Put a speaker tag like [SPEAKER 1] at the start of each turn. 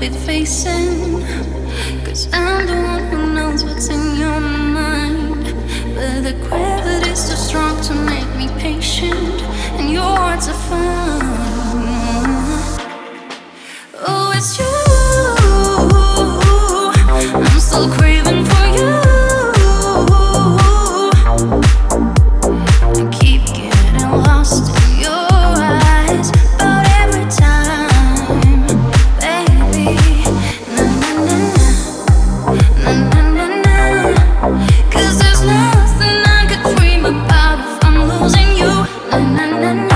[SPEAKER 1] be facing. 'Cause I'm the one who knows what's in your mind. But the gravity's too strong to make me patient, and your words are fun. Oh, it's you. I'm still craving for you. I keep getting lost in your eyes about every time, baby. Na na na na na na na. 'Cause there's nothing I could dream about if I'm losing you. Na na na na.